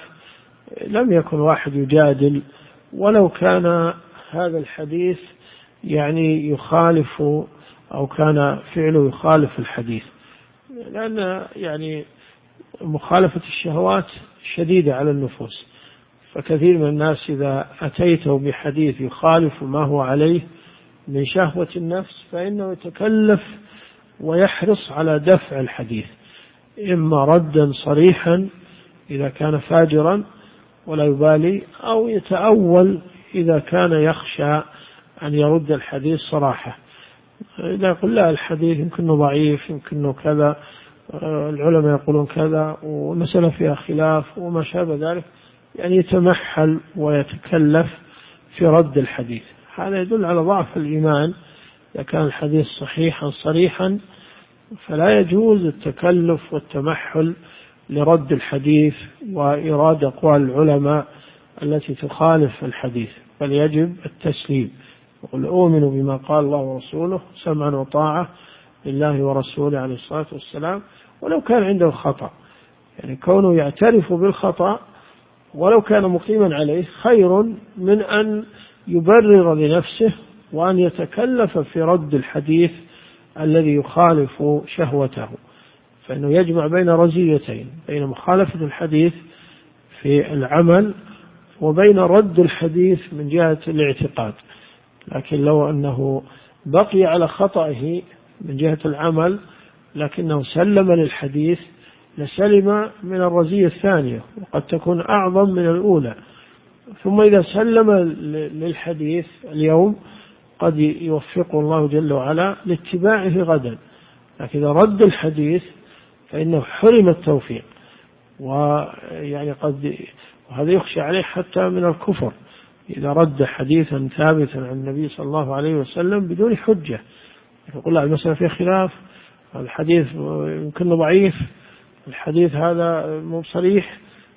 لم يكن واحد يجادل ولو كان هذا الحديث يعني يخالف أو كان فعله يخالف الحديث، لأن يعني مخالفة الشهوات شديدة على النفوس، فكثير من الناس إذا أتيته بحديث يخالف ما هو عليه من شهوة النفس فإنه يتكلف ويحرص على دفع الحديث، إما ردا صريحا إذا كان فاجرا ولا يبالي، أو يتأول إذا كان يخشى أن يرد الحديث صراحة. إذا يقول لا الحديث يمكنه ضعيف يمكنه كذا، العلماء يقولون كذا والمسألة فيها خلاف وما شابه ذلك، يعني يتمحل ويتكلف في رد الحديث. هذا يدل على ضعف الإيمان. إذا كان الحديث صحيحا صريحا فلا يجوز التكلف والتمحل لرد الحديث وإرادة أقوال العلماء التي تخالف الحديث، بل يجب التسليم. يقول أؤمن بما قال الله ورسوله سمعا وطاعة لله ورسوله عليه الصلاة والسلام، ولو كان عنده خطأ. يعني كونه يعترف بالخطأ ولو كان مقيما عليه خير من أن يبرر لنفسه وأن يتكلف في رد الحديث الذي يخالف شهوته. فإنه يجمع بين رزيتين، بين مخالفة الحديث في العمل وبين رد الحديث من جهة الاعتقاد. لكن لو أنه بقي على خطئه من جهة العمل لكنه سلم للحديث لسلم من الرزية الثانية وقد تكون أعظم من الأولى. ثم إذا سلم للحديث اليوم قد يوفقه الله جل وعلا لاتباعه غدا، لكن إذا رد الحديث فإنه حرم التوفيق، ويعني وهذا يخشى عليه حتى من الكفر إذا رد حديثا ثابتا عن النبي صلى الله عليه وسلم بدون حجة. يقول لا المسألة فيها خلاف، الحديث يمكن ضعيف، الحديث هذا مو صريح،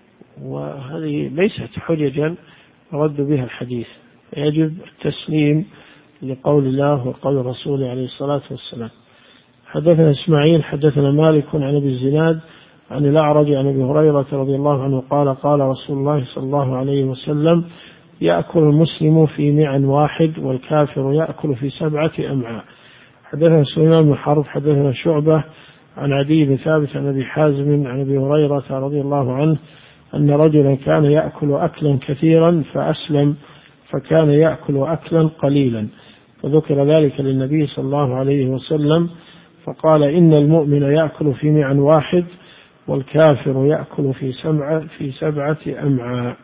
وهذه ليست حججا يرد بها الحديث. يجب التسليم لقول الله وقول رسوله عليه الصلاة والسلام. حدثنا إسماعيل حدثنا مالك عن أبي الزناد عن الأعرج عن أبي هريرة رضي الله عنه قال قال رسول الله صلى الله عليه وسلم يأكل المسلم في معا واحد والكافر يأكل في 7 أمعاء. حدثنا سليمان بن حرب حدثنا شعبة عن عدي بن ثابت عن أبي حازم عن أبي هريرة رضي الله عنه أن رجلا كان يأكل أكلا كثيرا فأسلم فكان يأكل أكلا قليلا، فذكر ذلك للنبي صلى الله عليه وسلم فقال إن المؤمن يأكل في معا واحد والكافر يأكل في 7 أمعاء.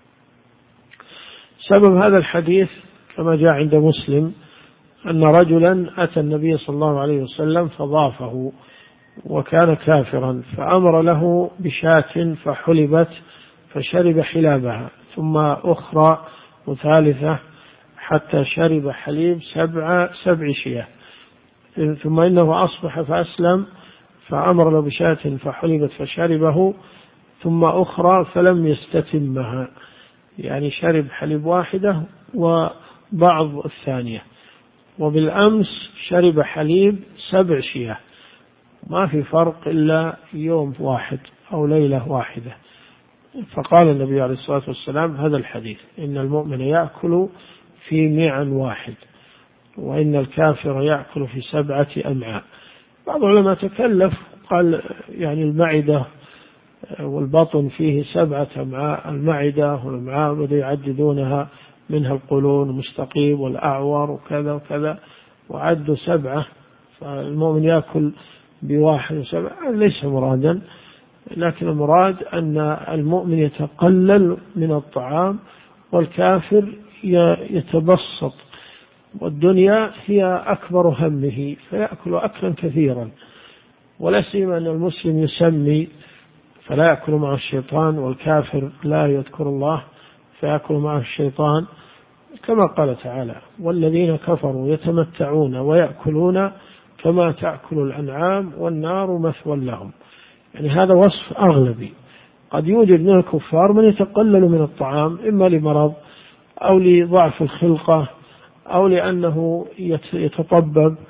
سبب هذا الحديث كما جاء عند مسلم أن رجلا أتى النبي صلى الله عليه وسلم فضافه وكان كافرا، فأمر له بشاة فحلبت فشرب حلابها، ثم أخرى وثالثة حتى شرب حليب 7 شياه، ثم إنه أصبح فأسلم فأمر له بشاة فحلبت فشربه، ثم أخرى فلم يستتمها، يعني شرب حليب واحدة وبعض الثانية، وبالأمس شرب حليب 7 شياه، ما في فرق إلا يوم واحد أو ليلة واحدة. فقال النبي عليه الصلاة والسلام هذا الحديث إن المؤمن يأكل في معا واحد وإن الكافر يأكل في 7 أمعاء. بعض العلماء تكلف قال يعني المعدة والبطن فيه 7 أمعاء، المعدة والأمعاء بدأوا يعددونها منها القولون المستقيم والأعور وكذا وكذا وعدوا 7، فالمؤمن يأكل ب1 و7 ليس مرادا، لكن المراد أن المؤمن يتقلل من الطعام والكافر يتبسط، والدنيا هي أكبر همه فيأكل أكلا كثيرا، ولا سيما أن المسلم يسمي فلا يأكل معه الشيطان، والكافر لا يذكر الله فيأكل معه الشيطان، كما قال تعالى والذين كفروا يتمتعون ويأكلون كما تأكل الأنعام والنار مثوى لهم. يعني هذا وصف أغلبي. قد يوجد من الكفار من يتقلل من الطعام إما لمرض أو لضعف الخلقة أو لأنه يتطبب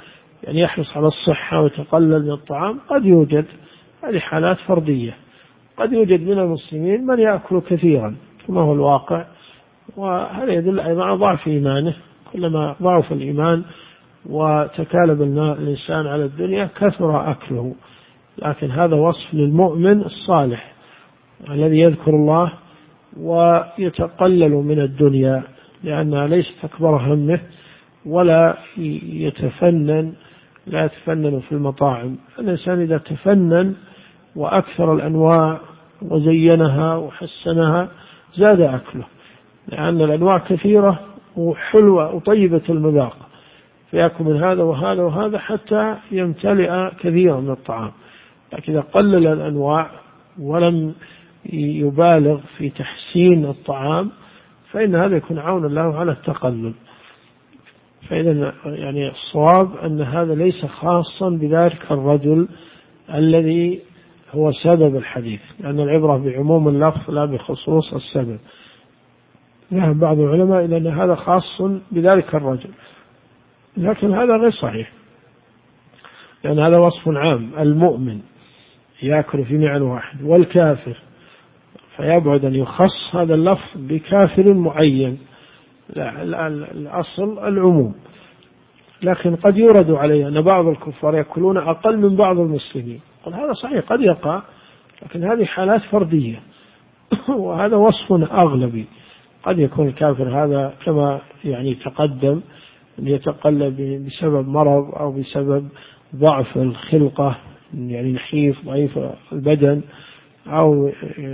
يعني يحرص على الصحة ويتقلل من الطعام، قد يوجد، هذه حالات فردية. قد يوجد من المسلمين من يأكل كثيرا كما هو الواقع، وهذا يدل أيضا على ضعف إيمانه. كلما ضعف الإيمان وتكالب الإنسان على الدنيا كثر أكله. لكن هذا وصف للمؤمن الصالح الذي يذكر الله ويتقلل من الدنيا، لأنها ليست أكبر همه، ولا يتفنن، لا يتفنن في المطاعم. الإنسان إذا تفنن وأكثر الأنواع وزينها وحسنها زاد أكله، لأن الأنواع كثيرة وحلوة وطيبة المذاق، فيأكل من هذا وهذا وهذا حتى يمتلئ كثيرا من الطعام. لكن إذا قلل الأنواع ولم يبالغ في تحسين الطعام فإن هذا يكون عونا له على التقلل. فإذا يعني الصواب أن هذا ليس خاصا بذلك الرجل الذي هو سبب الحديث، لأن العبرة بعموم اللفظ لا بخصوص السبب. ذهب بعض العلماء إلى أن هذا خاص بذلك الرجل، لكن هذا غير صحيح، لأن هذا وصف عام. المؤمن يأكل في معن واحد، والكافر فيبعد أن يخص هذا اللفظ بكافر معين. لا، الأصل العموم. لكن قد يورد عليه أن بعض الكفار يأكلون أقل من بعض المسلمين، قال هذا صحيح قد يقع، لكن هذه حالات فردية وهذا وصف أغلبي. قد يكون الكافر هذا كما يعني تقدم أن يتقلب بسبب مرض أو بسبب ضعف الخلقة، يعني نحيف ضعيف البدن، أو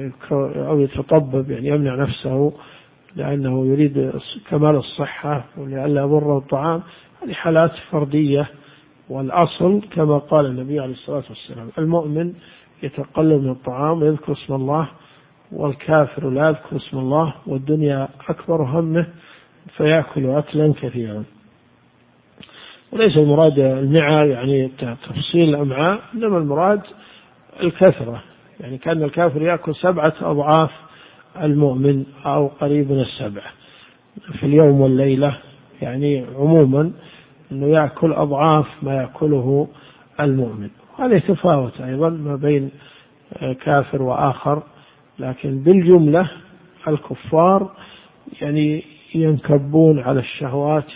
يتطبب يعني يمنع نفسه لأنه يريد كمال الصحة ولئلا يضر الطعام. هذه حالات فردية، والأصل كما قال النبي عليه الصلاة والسلام المؤمن يتقلب من الطعام ويذكر اسم الله، والكافر لا يذكر اسم الله والدنيا أكبر همه فيأكل أكلا كثيرا. وليس المراد المعى يعني تفصيل الأمعاء، إنما المراد الكثرة، يعني كان الكافر يأكل 7 أضعاف المؤمن أو قريب من 7 في اليوم والليلة، يعني عموما أنه يأكل أضعاف ما يأكله المؤمن. هذا يتفاوت أيضا ما بين كافر وآخر، لكن بالجملة الكفار يعني ينكبون على الشهوات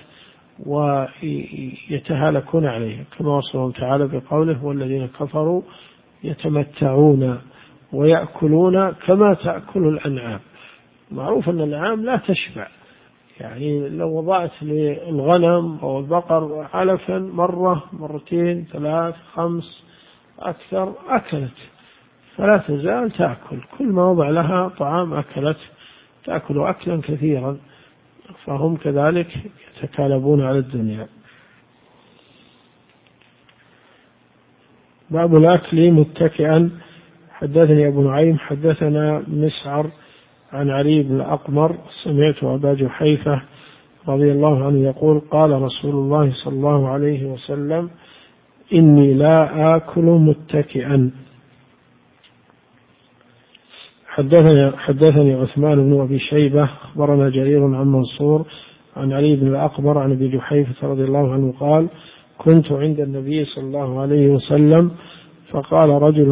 ويتهالكون عليها، كما وصفهم تعالى بقوله والذين كفروا يتمتعون ويأكلون كما تأكل الأنعام. معروف أن الأنعام لا تشبع، يعني لو وضعت للغنم أو البقر علفا مرة مرتين 3 5 أكثر أكلت، فلا تزال تأكل، كل ما وضع لها طعام أكلت، تأكل أكلا كثيرا. فهم كذلك يتكالبون على الدنيا. باب الأكل متكئا. حدثني أبو نعيم حدثنا مسعر عن علي بن الأقمر سمعت أبا جحيفة رضي الله عنه يقول قال رسول الله صلى الله عليه وسلم إني لا آكل متكئا. حدثني عثمان بن أبي شيبة أخبرنا جرير عن منصور عن علي بن الأقمر عن أبي جحيفة رضي الله عنه قال كنت عند النبي صلى الله عليه وسلم فقال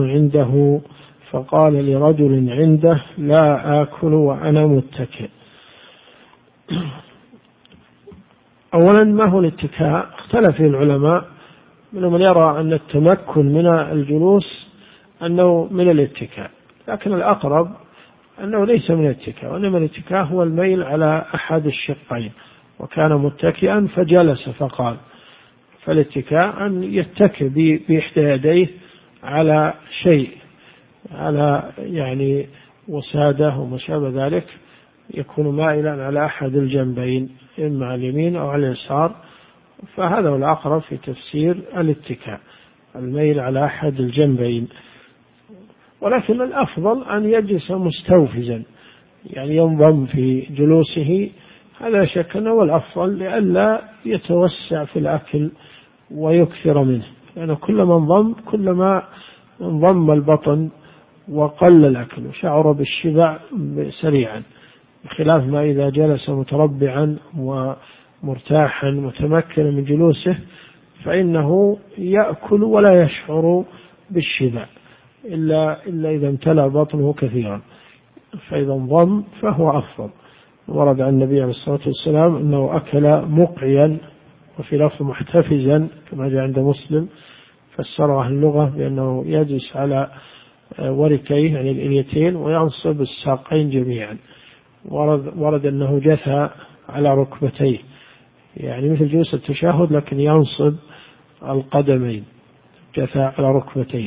لرجل عنده لا آكل وأنا متكئ. أولا ما هو الاتكاء؟ اختلف العلماء، منهم من يرى أن التمكن من الجلوس أنه من الاتكاء، لكن الأقرب أنه ليس من الاتكاء، وإنما الاتكاء هو الميل على أحد الشقين، وكان متكئا فجلس فقال. فالاتكاء أن يتكئ بإحدى يديه على شيء، على يعني وسادة وما شابه ذلك، يكون مائلا على أحد الجنبين إما على اليمين أو على اليسار. فهذا هو الأقرب في تفسير الاتكاء، الميل على أحد الجنبين. ولكن الأفضل أن يجلس مستوفزا، يعني ينضم في جلوسه، هذا شك أنه الأفضل لئلا يتوسع في الأكل ويكثر منه، لأنه كلما انضم البطن وقل الأكل وشعر بالشبع سريعا، بخلاف ما إذا جلس متربعا ومرتاحا متمكنا من جلوسه فإنه يأكل ولا يشعر بالشبع إلا إذا امتلأ بطنه كثيرا، فإذا انضم فهو أفضل. ورد عن النبي عليه الصلاة والسلام أنه أكل مقعيا، وفي لفظ محتفزا كما جاء عند مسلم، فسره أهل اللغة بأنه يجلس على وركيه يعني الإليتين وينصب الساقين جميعا. ورد أنه جثى على ركبتيه، يعني مثل جلوس التشهد لكن ينصب القدمين، جثى على ركبتيه.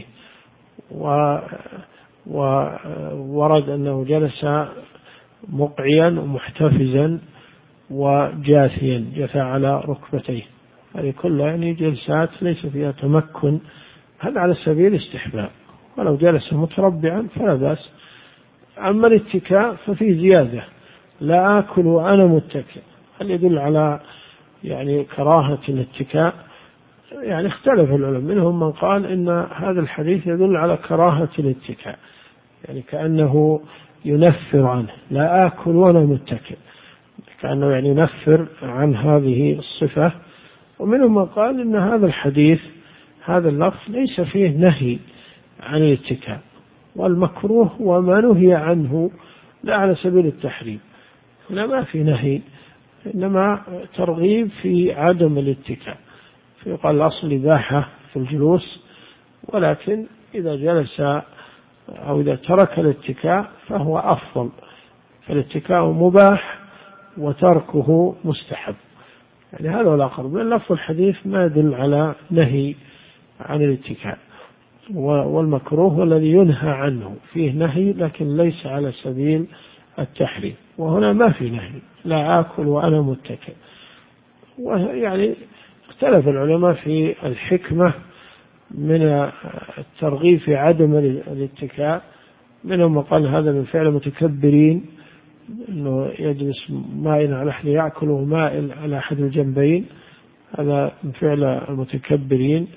وورد أنه جلس مقعيا ومحتفزا وجاثيا، جثى على ركبتيه. هذه كلها يعني جلسات ليس فيها تمكن، هذا على سبيل الاستحباب، ولو جلس متربعا فلا بأس. أما الاتكاء ففيه زيادة، لا آكل وأنا متكئ، هل يدل على يعني كراهة الاتكاء؟ يعني اختلف العلماء، منهم من قال إن هذا الحديث يدل على كراهة الاتكاء، يعني كأنه ينفر عنه، لا آكل وأنا متكئ، كأنه يعني ينفر عن هذه الصفة. ومنهم من قال إن هذا الحديث هذا اللفظ ليس فيه نهي عن الاتكاء، والمكروه وما نهي عنه لا على سبيل التحريم، لا ما في نهي، إنما ترغيب في عدم الاتكاء. فيقال الأصل إباحة في الجلوس، ولكن إذا جلس أو إذا ترك الاتكاء فهو أفضل، فالاتكاء مباح وتركه مستحب. يعني هذا هو الأقرب، لأن لفظ الحديث ما يدل على نهي عن الاتكاء، والمكروه هو الذي ينهى عنه، فيه نهي لكن ليس على سبيل التحريم، وهنا ما في نهي، لا آكل وأنا متكئ. ويعني اختلف العلماء في الحكمة من الترغيب في عدم الاتكاء، منهم قال هذا من فعل متكبرين، أنه يجلس مائل على أحد يأكله مائل على أحد الجنبين، هذا من فعل المتكبرين.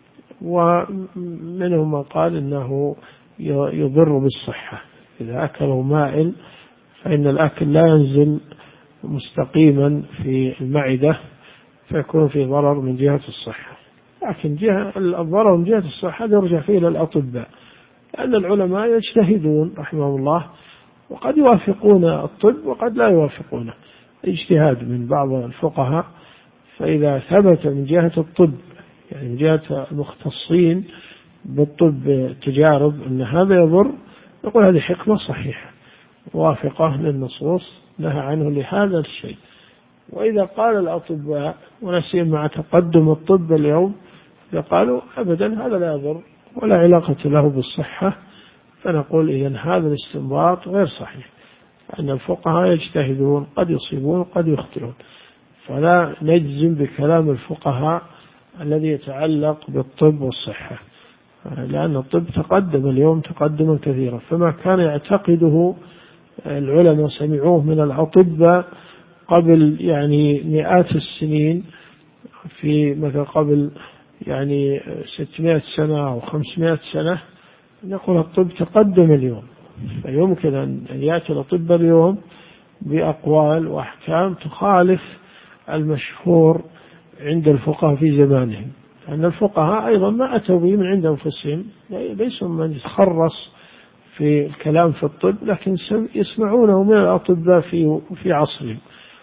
ومنهم من قال إنه يضر بالصحة، إذا أكله مائل فإن الأكل لا ينزل مستقيما في المعدة، فيكون في ضرر من جهة الصحة. لكن الضرر من جهة الصحة يرجع فيه إلى الأطباء، لأن العلماء يجتهدون رحمه الله، وقد يوافقون الطب وقد لا يوافقونه، اجتهاد من بعض الفقهاء. فإذا ثبت من جهة الطب، يعني من جهة المختصين بالطب تجارب أن هذا يضر، نقول هذه حكمة صحيحة موافقة للنصوص نهى عنه لهذا الشيء. وإذا قال الأطباء ونسيم مع تقدم الطب اليوم، قالوا أبدا هذا لا يضر ولا علاقة له بالصحة، فنقول إذن هذا الاستنباط غير صحيح، أن الفقهاء يجتهدون، قد يصيبون قد يخطئون، فلا نجزم بكلام الفقهاء الذي يتعلق بالطب والصحة، لأن الطب تقدم اليوم تقدما كثيرا، فما كان يعتقده العلماء سمعوه من الأطباء قبل يعني مئات السنين، في مثل قبل يعني 600 سنة أو 500 سنة، نقول الطب تقدم اليوم، فيمكن أن يأتي الأطباء اليوم بأقوال وأحكام تخالف المشهور عند الفقهاء في زمانهم، لأن الفقهاء أيضا ما أتوا به من عند أنفسهم، ليسوا من يتخرص في الكلام في الطب، لكن يسمعونه من الأطباء في عصرهم،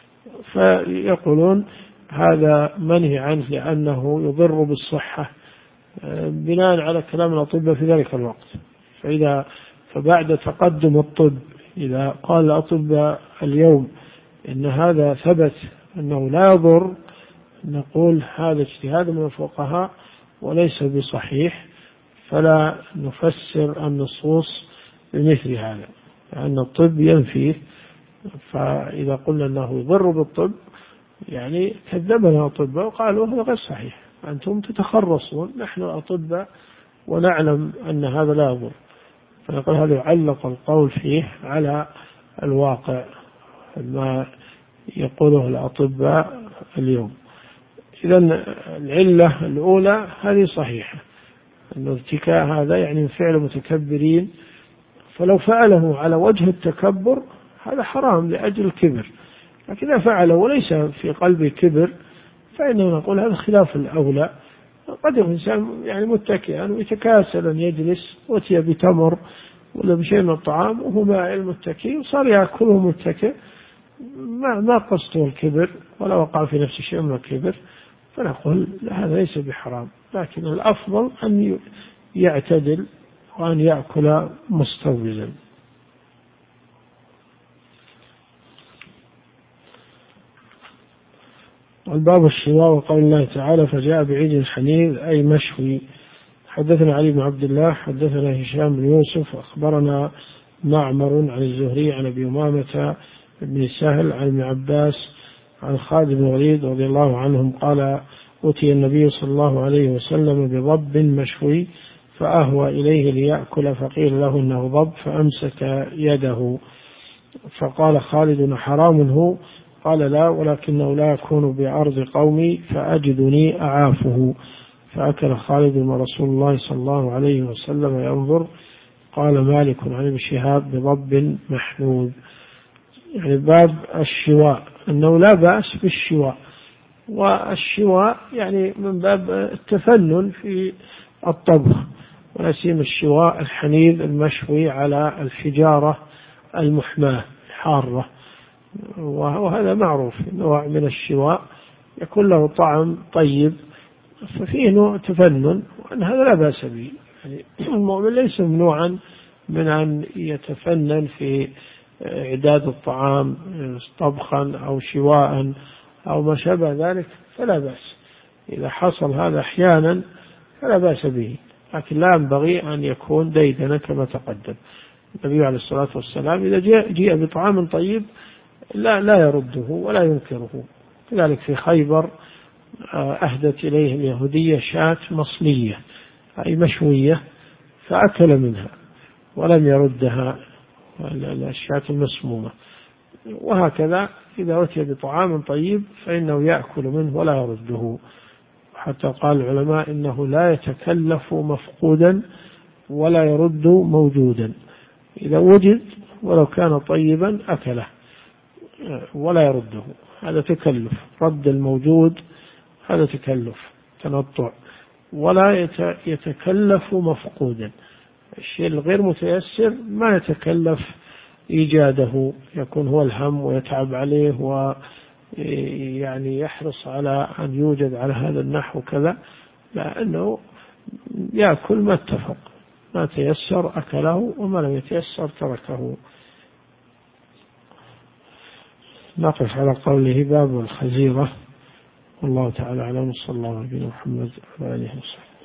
فيقولون هذا منهي عنه لأنه يضر بالصحة بناء على كلام الأطباء في ذلك الوقت. فبعد تقدم الطب إذا قال الأطباء اليوم إن هذا ثبت أنه لا يضر، نقول هذا اجتهاد من الفقهاء وليس بصحيح، فلا نفسر النصوص بمثل هذا، لأن الطب ينفيه. فإذا قلنا أنه يضر بالطب يعني كذبنا الأطباء وقالوا هذا غير صحيح، أنتم تتخرصون، نحن أطباء ونعلم أن هذا لا يضر، فنقول هذا يعلق القول فيه على الواقع ما يقوله الأطباء اليوم. إذن العلة الأولى هذه صحيحة، أن الاتكاء هذا يعني من فعل متكبرين، فلو فعله على وجه التكبر هذا حرام لأجل الكبر، لكن إذا فعله وليس في قلبه كبر فإنه نقول هذا خلاف الأولى. قد يكون الإنسان يعني متكئا ويتكاسل أن يجلس، أتي بتمر ولا بشيء من الطعام وهو مائل متكئ وصار يأكله متكئ، ما قصده الكبر ولا وقع في نفس الشيء من الكبر، فنقول هذا ليس بحرام، لكن الأفضل أن يعتدل وأن يأكل مستوزا. والباب الشواء وقول الله تعالى فجاء بعجل حنيذ أي مشوي. حدثنا علي بن عبد الله حدثنا هشام بن يوسف أخبرنا معمر عن الزهري عن أبي أمامة بن سهل عن ابن عباس عن خالد بن الوليد رضي الله عنهم قال أتي النبي صلى الله عليه وسلم بضب مشوي فأهوى إليه ليأكل فقيل له إنه ضب فأمسك يده فقال خالد حرام هو؟ قال لا، ولكنه لا يكون بأرض قومي فأجدني أعافه. فأكل خالد ورسول الله صلى الله عليه وسلم ينظر. قال مالك عن ابن شهاب بضب محنوذ. يعني باب الشواء أنه لا بأس بالشواء، والشواء يعني من باب التفنن في الطبخ، ونسيم الشواء الحنيذ المشوي على الحجارة المحماة الحارة، وهذا معروف نوع من الشواء يكون له طعم طيب، ففيه نوع تفنن وأن هذا لا بأس به. يعني المؤمن ليس ممنوعا من أن يتفنن في إعداد الطعام طبخا أو شواء أو ما شابه ذلك، فلا بأس إذا حصل هذا أحيانا فلا بأس به، لكن لا ينبغي أن يكون ديدنا كما تقدم. النبي عليه الصلاة والسلام إذا جاء بطعام طيب لا يرده ولا ينكره. كذلك في خيبر أهدت إليه اليهودية شاة مصلية أي مشوية فأكل منها ولم يردها الشاة المسمومة. وهكذا إذا أتي بطعام طيب فإنه يأكل منه ولا يرده. حتى قال العلماء إنه لا يتكلف مفقودا ولا يرد موجودا، إذا وجد ولو كان طيبا أكله ولا يرده، هذا تكلف. رد الموجود هذا تكلف تنطع، ولا يتكلف مفقودا. الشيء الغير متيسر ما يتكلف إيجاده، يكون هو الهم ويتعب عليه ويعني يحرص على أن يوجد على هذا النحو كذا، لأنه يأكل ما اتفق، ما تيسر أكله وما لم يتيسر تركه. نقف على قوله باب الخزيرة. والله تعالى أعلم. صلى الله عليه وسلم محمد وعلى آله وصحبه.